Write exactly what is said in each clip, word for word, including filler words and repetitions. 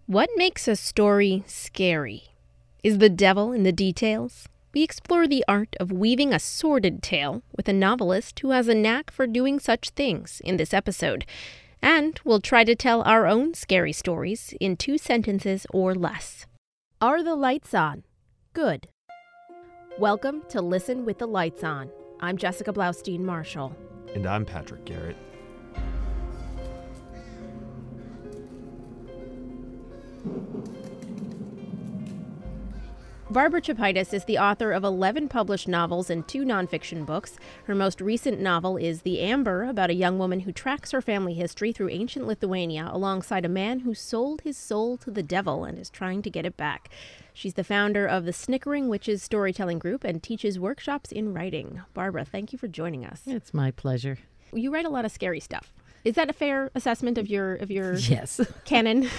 What makes a story scary? Is the devil in the details? We explore the art of weaving a sordid tale with a novelist who has a knack for doing such things in this episode. And we'll try to tell our own scary stories in two sentences or less. Are the lights on? Good. Welcome to Listen with the Lights On. I'm Jessica Blaustein Marshall. And I'm Patrick Garrett. Barbara Chapaitis is the author of eleven published novels and two nonfiction books. Her most recent novel is The Amber, about a young woman who tracks her family history through ancient Lithuania alongside a man who sold his soul to the devil and is trying to get it back. She's the founder of the Snickering Witches Storytelling Group and teaches workshops in writing. Barbara, thank you for joining us. It's my pleasure. You write a lot of scary stuff. Is that a fair assessment of your of your yes. canon?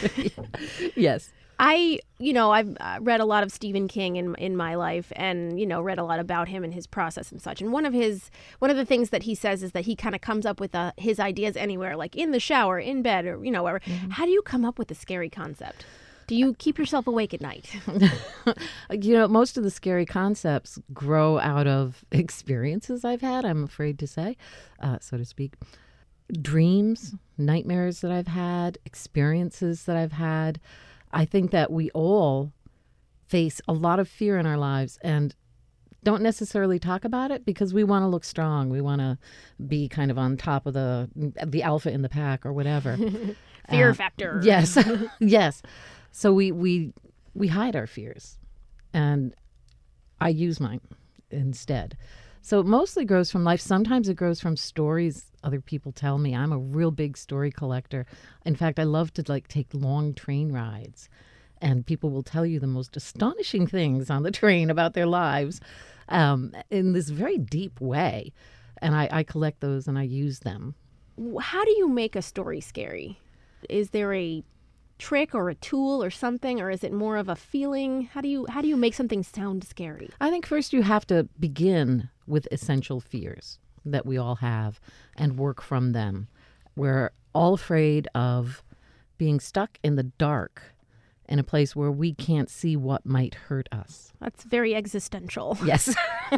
Yes. I, you know, I've uh, read a lot of Stephen King in in my life, and you know, read a lot about him and his process and such. And one of his one of the things that he says is that he kind of comes up with uh, his ideas anywhere, like in the shower, in bed, or you know, wherever. Mm-hmm. How do you come up with a scary concept? Do you keep yourself awake at night? You know, most of the scary concepts grow out of experiences I've had, I'm afraid to say, uh, so to speak. Dreams, nightmares that I've had, experiences that I've had. I think that we all face a lot of fear in our lives and don't necessarily talk about it because we want to look strong. We want to be kind of on top of the the alpha in the pack or whatever. Fear uh, factor. Yes. Yes. So we, we we hide our fears, and I use mine instead. So it mostly grows from life. Sometimes it grows from stories other people tell me. I'm a real big story collector. In fact, I love to like take long train rides, and people will tell you the most astonishing things on the train about their lives um, in this very deep way. And I, I collect those and I use them. How do you make a story scary? Is there a trick or a tool or something, or is it more of a feeling? How do you how do you make something sound scary? I think first you have to begin with essential fears that we all have and work from them. We're all afraid of being stuck in the dark in a place where we can't see what might hurt us. That's very existential. Yes.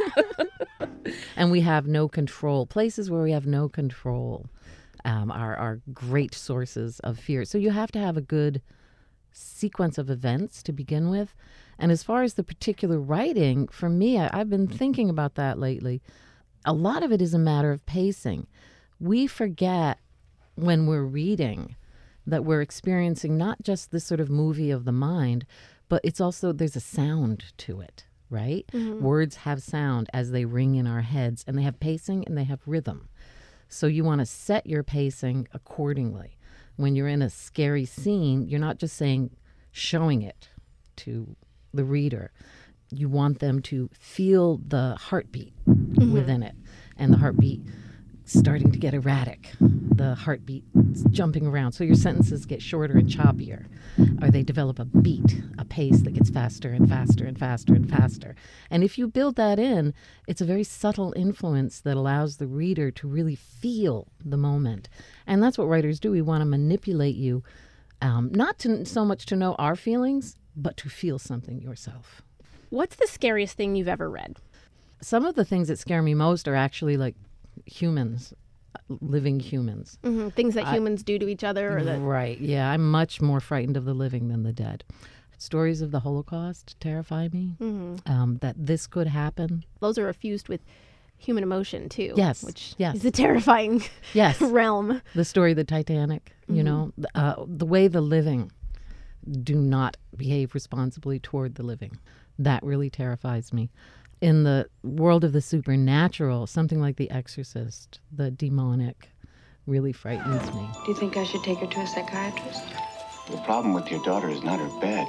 And we have no control. Places where we have no control um, are, are great sources of fear. So you have to have a good sequence of events to begin with. And as far as the particular writing, for me, I, I've been thinking about that lately. A lot of it is a matter of pacing. We forget when we're reading that we're experiencing not just this sort of movie of the mind, but it's also, there's a sound to it, right? Mm-hmm. Words have sound as they ring in our heads, and they have pacing and they have rhythm. So you want to set your pacing accordingly. When you're in a scary scene, you're not just saying, showing it to the reader. You want them to feel the heartbeat mm-hmm. within it, and the heartbeat starting to get erratic, the heartbeat jumping around. So your sentences get shorter and choppier, or they develop a beat, a pace that gets faster and faster and faster and faster. And if you build that in, it's a very subtle influence that allows the reader to really feel the moment. And that's what writers do. We want to manipulate you, um, not to, so much to know our feelings, but to feel something yourself. What's the scariest thing you've ever read? Some of the things that scare me most are actually like humans, living humans. Mm-hmm. Things that I, humans do to each other? Or that... Right, yeah. I'm much more frightened of the living than the dead. Stories of the Holocaust terrify me, mm-hmm. um, that this could happen. Those are infused with human emotion, too. Yes, which yes. is a terrifying yes. realm. The story of the Titanic, mm-hmm. you know, uh, the way the living do not behave responsibly toward the living. That really terrifies me. In the world of the supernatural, something like The Exorcist, the demonic, really frightens me. Do you think I should take her to a psychiatrist? The problem with your daughter is not her bed.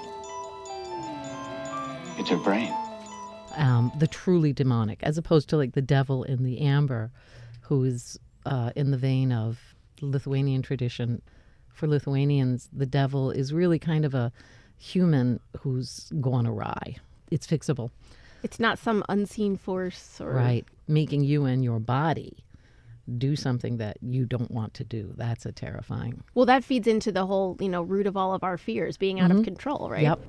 It's her brain. Um, the truly demonic, as opposed to like the devil in The Amber, who is uh, in the vein of Lithuanian tradition. For Lithuanians, the devil is really kind of a human who's gone awry. It's fixable. It's not some unseen force or... Right. Making you and your body do something that you don't want to do. That's a terrifying. Well, that feeds into the whole, you know, root of all of our fears, being out of control, right? Yep.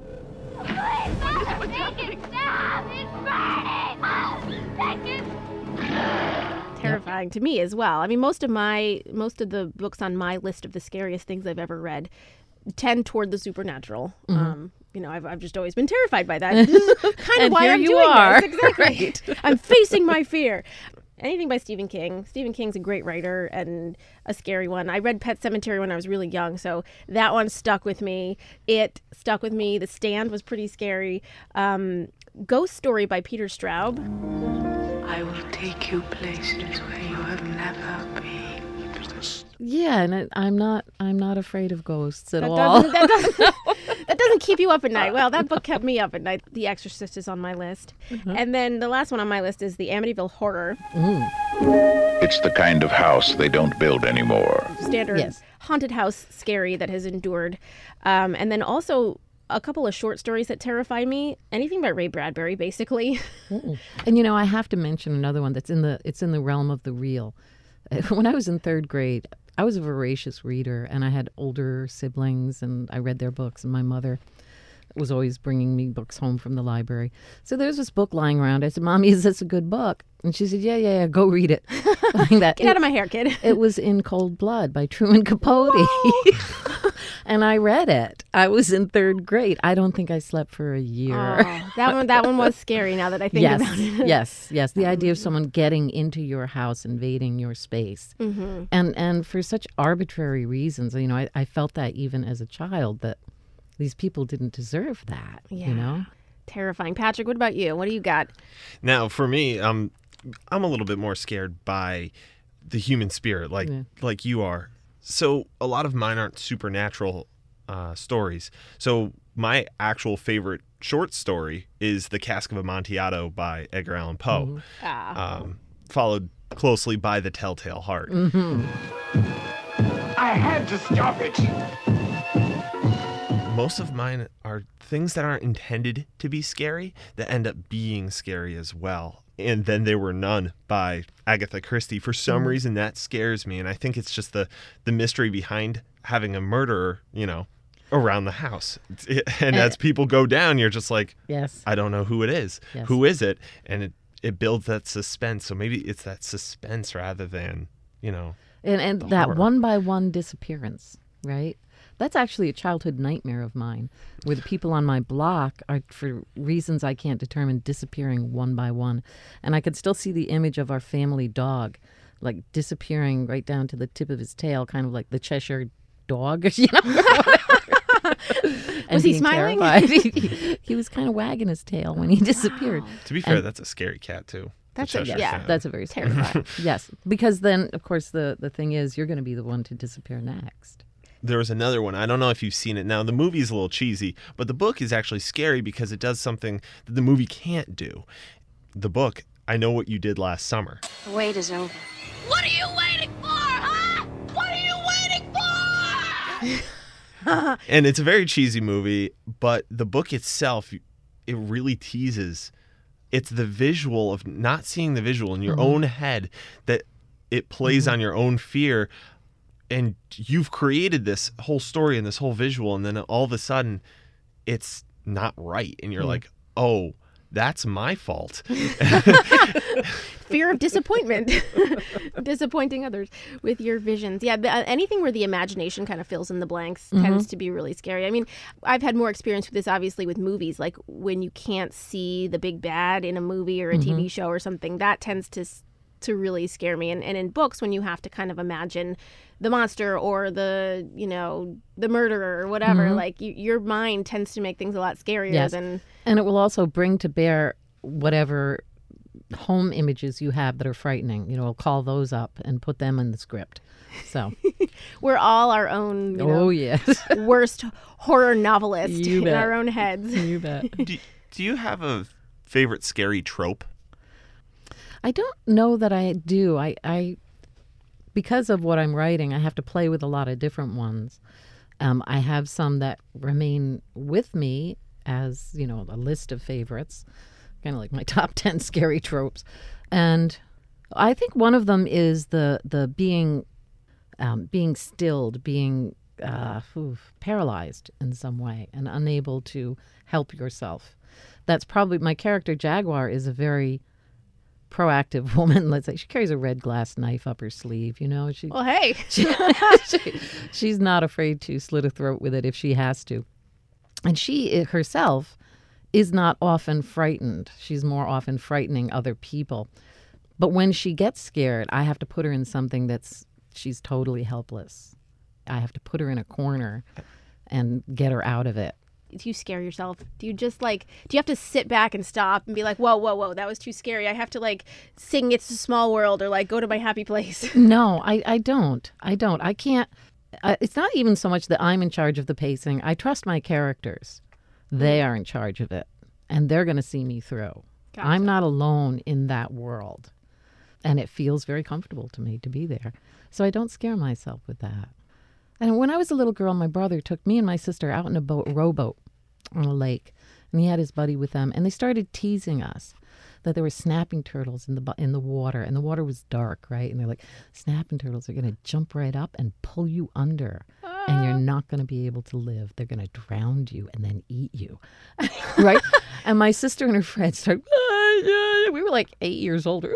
Terrifying to me as well. I mean, most of my most of the books on my list of the scariest things I've ever read tend toward the supernatural. Mm-hmm. Um, you know, I've I've just always been terrified by that. This is kind of And why here I'm you doing are. this. Exactly. Right. I'm facing my fear. Anything by Stephen King. Stephen King's a great writer and a scary one. I read Pet Sematary when I was really young, so that one stuck with me. It stuck with me. The Stand was pretty scary. Um, Ghost Story by Peter Straub. I will take you places where you have never been. Yeah, and I, I'm not. I'm not afraid of ghosts at That all. doesn't, that, doesn't, that doesn't keep you up at night. Well, that book kept me up at night. The Exorcist is on my list. And then the last one on my list is the Amityville Horror. It's the kind of house they don't build anymore. Standard Yes. haunted house scary that has endured. Um, and then also a couple of short stories that terrify me. Anything by Ray Bradbury, basically. And you know, I have to mention another one that's in the. It's in the realm of the real. When I was in third grade, I was a voracious reader, and I had older siblings, and I read their books, and my mother was always bringing me books home from the library. So there was this book lying around. I said, "Mommy, is this a good book?" And she said, "Yeah, yeah, yeah, go read it." Like that. Get out of my hair, kid. It was In Cold Blood by Truman Capote. And I read it. I was in third grade. I don't think I slept for a year. Oh, that one that one was scary now that I think yes, about it. yes, yes. The idea of someone getting into your house, invading your space, Mm-hmm. and and for such arbitrary reasons. You know, I, I felt that even as a child that these people didn't deserve that. Yeah. You know, Terrifying. Patrick, what about you? What do you got? Now, for me, um, I'm a little bit more scared by the human spirit, like Yeah. like you are. So a lot of mine aren't supernatural uh, stories. So my actual favorite short story is The Cask of Amontillado by Edgar Allan Poe, Ah. um, followed closely by The Telltale Heart. I had to stop it. Most of mine are things that aren't intended to be scary that end up being scary as well. And Then There Were None by Agatha Christie. For some reason, that scares me. And I think it's just the, the mystery behind having a murderer, you know, around the house. It- and as people go down, you're just like, yes. I don't know who it is. Yes. Who is it? And it, it builds that suspense. So maybe it's that suspense rather than, you know. And and The that horror. one by one disappearance, right? That's actually a childhood nightmare of mine, where the people on my block are, for reasons I can't determine, disappearing one by one. And I could still see the image of our family dog, like disappearing right down to the tip of his tail, kind of like the Cheshire dog, you know? And Was he being smiling? terrified. he, he was kind of wagging his tail when he disappeared. To be fair, And- that's a scary cat, too. That's The a- Cheshire yeah, Cat. That's a very scary Terrifying. Yes, because then, of course, the, the thing is, you're going to be the one to disappear next. There was another one. I don't know if you've seen it. Now, the movie is a little cheesy, but the book is actually scary because it does something that the movie can't do. The book, I Know What You Did Last Summer. The wait is over. What are you waiting for, huh? What are you waiting for? And it's a very cheesy movie, but the book itself, it really teases. It's the visual of not seeing the visual in your own head that it plays on your own fear. And you've created this whole story and this whole visual, and then all of a sudden it's not right. And you're like, oh, that's my fault. Fear of disappointment. Disappointing others with your visions. Yeah, the, uh, anything where the imagination kind of fills in the blanks tends to be really scary. I mean, I've had more experience with this, obviously, with movies. Like when you can't see the big bad in a movie or a T V show or something, that tends to s- to really scare me. And, and in books, when you have to kind of imagine the monster or the, you know, the murderer or whatever, like you, your mind tends to make things a lot scarier Yes. than... And it will also bring to bear whatever home images you have that are frightening. You know, we'll call those up and put them in the script. So, We're all our own, you know, oh, yes. worst horror novelist You in bet. our own heads. You bet. do, do you have a favorite scary trope? I don't know that I do. I, I, because of what I'm writing, I have to play with a lot of different ones. Um, I have some that remain with me as, you know, a list of favorites, kind of like my top ten scary tropes. And I think one of them is the the being um, being stilled, being uh, oof, paralyzed in some way and unable to help yourself. That's probably my character. Jaguar is a very proactive woman. Let's say she carries a red glass knife up her sleeve. You know, she, Well, hey. she, she she's not afraid to slit a throat with it if she has to. And she i- herself is not often frightened. She's more often frightening other people. But when she gets scared, I have to put her in something that's she's totally helpless. I have to put her in a corner and get her out of it. Do you scare yourself? Do you just like, do you have to sit back and stop and be like, whoa, whoa, whoa, that was too scary. I have to like sing It's a Small World or like go to my happy place. No, I, I don't. I don't. I can't. Uh, it's not even so much that I'm in charge of the pacing. I trust my characters. They are in charge of it, and they're going to see me through. Gotcha. I'm not alone in that world, and it feels very comfortable to me to be there. So I don't scare myself with that. And when I was a little girl, my brother took me and my sister out in a boat, rowboat on a lake, and he had his buddy with them, and they started teasing us that there were snapping turtles in the bu- in the water, and the water was dark, right? And they're like, snapping turtles are going to jump right up and pull you under, and you're not going to be able to live. They're going to drown you and then eat you, right? And my sister and her friends started, we were like eight years older,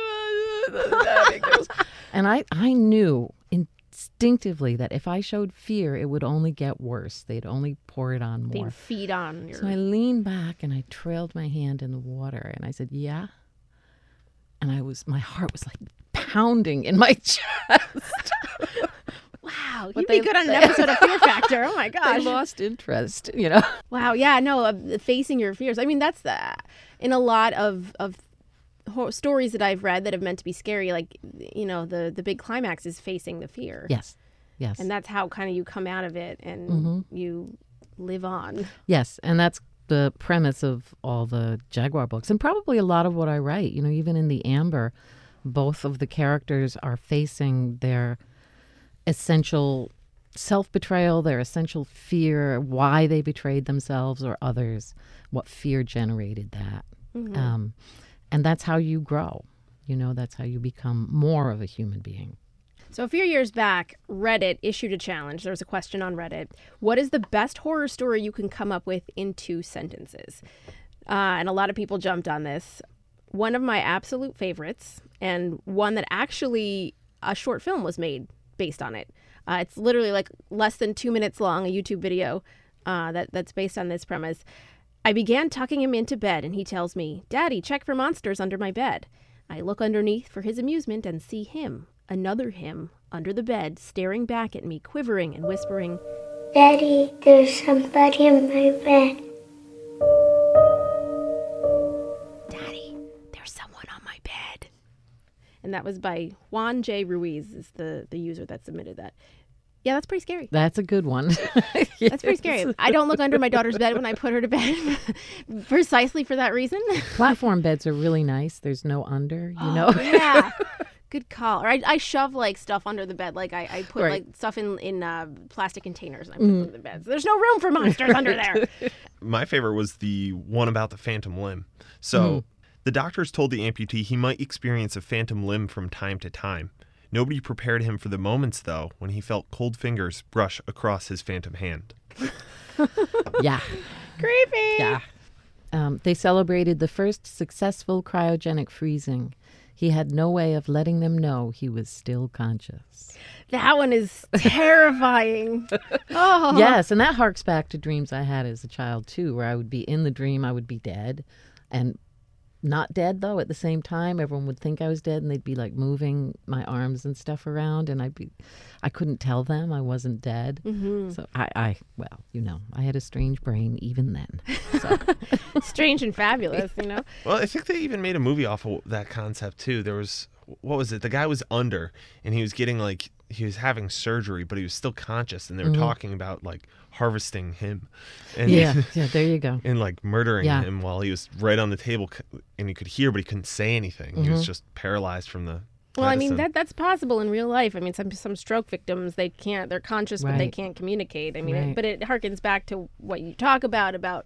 and I, I knew instinctively that if I showed fear, it would only get worse. They'd only pour it on They more. feed on your... So I leaned back and I trailed my hand in the water and I said, yeah. And I was, my heart was like pounding in my chest. Wow, But you'd they- be good on an they- episode of Fear Factor. Oh my I gosh. lost interest, you know. Wow, yeah, no, uh, facing your fears. I mean, that's the, in a lot of, of hor- stories that I've read that have meant to be scary, like, you know, the, the big climax is facing the fear. Yes, yes. And that's how kind of you come out of it and Mhm. you live on. Yes, and that's the premise of all the Jaguar books, and probably a lot of what I write. You know, even in the Amber, both of the characters are facing their essential self-betrayal, their essential fear, why they betrayed themselves or others, what fear generated that. Mhm. Um, and that's how you grow. You know, that's how you become more of a human being. So a few years back, Reddit issued a challenge. There was a question on Reddit. What is the best horror story you can come up with in two sentences? Uh, and a lot of people jumped on this. One of my absolute favorites, and one that actually a short film was made based on it. Uh, it's literally like less than two minutes long, a YouTube video uh, that, that's based on this premise. I began tucking him into bed, and he tells me, "Daddy, check for monsters under my bed." I look underneath for his amusement and see him, another him, under the bed, staring back at me, quivering and whispering, Daddy, there's somebody in my bed. "Daddy, there's someone on my bed." And that was by Juan J. Ruiz, is the, the user that submitted that. Yeah, that's pretty scary. That's a good one. That's pretty scary. I don't look under my daughter's bed when I put her to bed, precisely for that reason. Platform beds are really nice. There's no under, you know. Yeah. Good call. Or I, I shove like stuff under the bed. Like I, I put Right. like stuff in, in uh, plastic containers and I put them in the beds. There's no room for monsters under there. My favorite was the one about the phantom limb. So Mhm. the doctors told the amputee he might experience a phantom limb from time to time. Nobody prepared him for the moments, though, when he felt cold fingers brush across his phantom hand. Yeah. Creepy. Yeah. Um, they celebrated the first successful cryogenic freezing. He had no way of letting them know he was still conscious. That one is terrifying. Oh. Yes, and that harks back to dreams I had as a child, too, where I would be in the dream, I would be dead, and not dead, though, at the same time. Everyone would think I was dead, and they'd be, like, moving my arms and stuff around, and I'd be, I couldn't tell them I wasn't dead. Mm-hmm. So I, I, well, you know, I had a strange brain even then. So. Strange and fabulous, you know? Well, I think they even made a movie off of that concept, too. There was, what was it? The guy was under, and he was getting, like, he was having surgery, but he was still conscious, and they were Mhm. talking about, like, harvesting him. And, Yeah, yeah, there you go. and, like, murdering Yeah. him while he was right on the table, c- and he could hear, but he couldn't say anything. He was Mhm. just paralyzed from the Well, I mean, medicine. that that's possible in real life. I mean, some some stroke victims, they can't, they're conscious, but they Right. can't communicate. I mean, Right. it, but it harkens back to what you talk about, about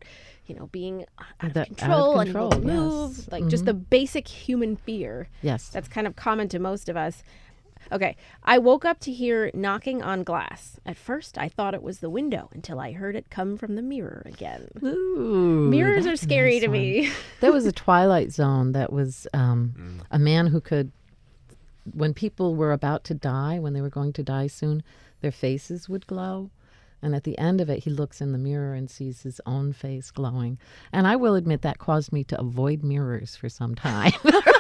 you know, being out of The- out of control, control, unable to move, yes. like just the basic human fear. Yes. That's kind of common to most of us. Okay, I woke up to hear knocking on glass. At first, I thought it was the window until I heard it come from the mirror again. Ooh, Mirrors are that's a scary nice to one. me. There was a Twilight Zone that was um, a man who could, when people were about to die, when they were going to die soon, their faces would glow. And at the end of it, he looks in the mirror and sees his own face glowing. And I will admit that caused me to avoid mirrors for some time.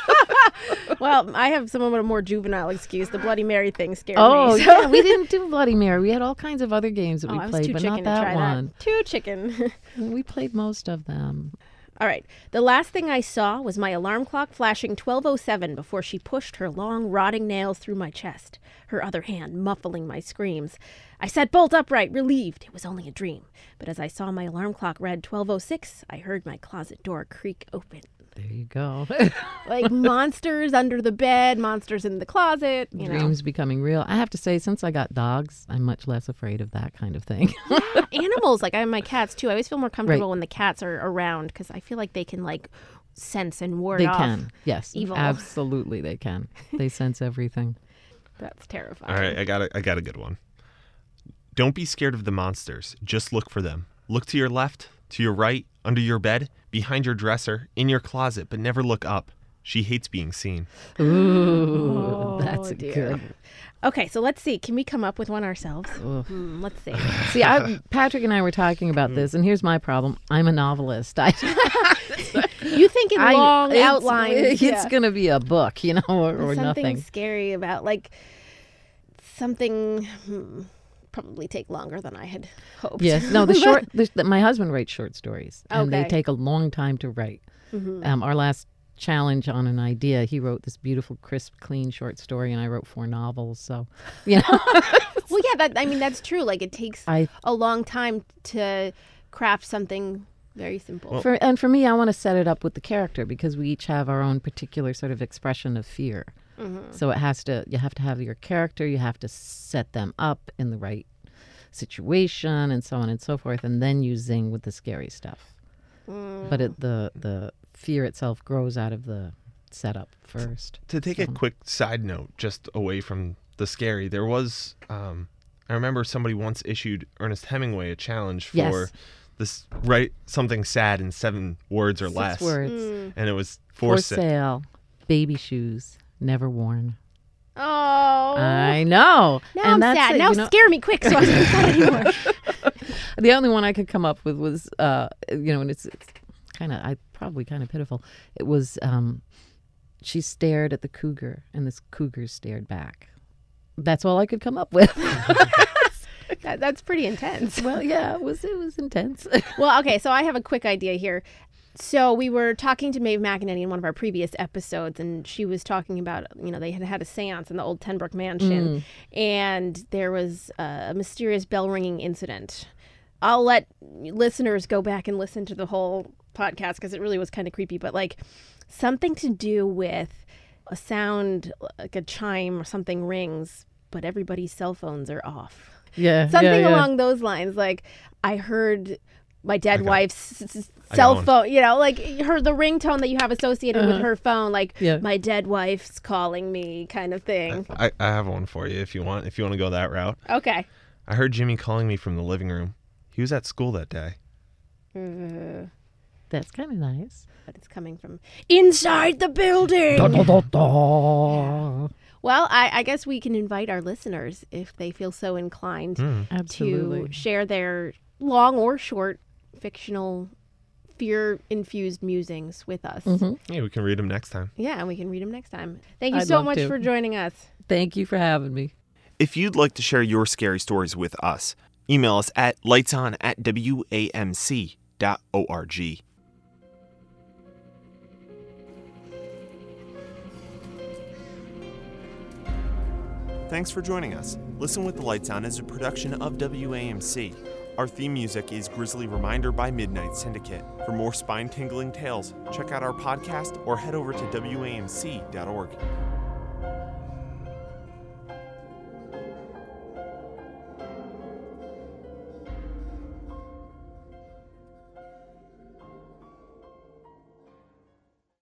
Well, I have somewhat of a more juvenile excuse. The Bloody Mary thing scared oh, me. so- yeah, we didn't do Bloody Mary. We had all kinds of other games that Oh, we I was played, too but chicken not to that try one. that. Too chicken. We played most of them. All right. The last thing I saw was my alarm clock flashing twelve oh seven before she pushed her long, rotting nails through my chest, her other hand muffling my screams. I sat bolt upright, relieved it was only a dream. But as I saw my alarm clock read twelve oh six, I heard my closet door creak open. There you go. Like monsters under the bed, monsters in the closet, you Dreams becoming real. I have to say, since I got dogs, I'm much less afraid of that kind of thing. know. Animals, like I have my cats too. I always feel more comfortable Right. when the cats are around because I feel like they can like sense and ward They off can. Yes. evil. Absolutely, they can. They sense everything. That's terrifying. All right, I got a, I got a good one. Don't be scared of the monsters. Just look for them. Look to your left, to your right, under your bed, behind your dresser, in your closet, but never look up. She hates being seen. Ooh, that's a dear. good. Okay, so let's see. Can we come up with one ourselves? Hmm, let's see. See, I, Patrick and I were talking about this, and here's my problem. I'm a novelist. I, You think in I- long it's- outlines. It's yeah. going to be a book, you know, or, or something nothing. scary about like something hmm, probably take longer than I had hoped. Yes. No, the short. The, the, my husband writes short stories, and they Okay. take a long time to write. Um, our last challenge on an idea, he wrote this beautiful, crisp, clean short story, and I wrote four novels. So, you know, Well, yeah, that I mean that's true. Like it takes I a long time to craft something very simple. for and for me, I want to set it up with the character because we each have our own particular sort of expression of fear. So it has to. You have to have your character. You have to set them up in the right situation, and so on and so forth, and then you zing with the scary stuff. But it, the the fear itself grows out of the setup first. To take a So- quick side note, just away from the scary, there was, um, I remember somebody once issued Ernest Hemingway a challenge for Yes. this, write something sad in seven words or Six less. words. And it was For for, sa- sale, baby shoes, never worn. Oh, I know. now and I'm that's sad. it, Now you know? scare me quick so I don't do that anymore. The only one I could come up with was, uh, you know, and it's, it's kind of, I probably kind of pitiful. It was, um, she stared at the cougar, and this cougar stared back. That's all I could come up with. that, that's pretty intense. Well, yeah, it was, it was intense. Well, okay, so I have a quick idea here. So we were talking to Maeve McEnany in one of our previous episodes, and she was talking about, you know, they had had a seance in the old Tenbrook Mansion, and there was a mysterious bell ringing incident. I'll let listeners go back and listen to the whole podcast because it really was kind of creepy, but like something to do with a sound, like a chime or something rings, but everybody's cell phones are off. Yeah. Something yeah, yeah. along those lines. Like I heard my dead I got- wife's s- s- I got cell one. phone, you know, like her the ringtone that you have associated with her phone, like Yeah. my dead wife's calling me kind of thing. I, I have one for you if you want, if you want to go that route. Okay. I heard Jimmy calling me from the living room. He was at school that day. Uh, That's kind of nice. but it's coming from inside the building. Well, I, I guess we can invite our listeners if they feel so inclined Hmm. Absolutely. to share their long or short fictional fear-infused musings with us. Yeah, we can read them next time. Yeah, and we can read them next time. Thank you I'd so love much to. for joining us. Thank you for having me. If you'd like to share your scary stories with us, email us at lightson at w a m c dot org. Thanks for joining us. Listen with the Lights On is a production of W A M C. Our theme music is Grizzly Reminder by Midnight Syndicate. For more spine-tingling tales, check out our podcast or head over to w a m c dot org.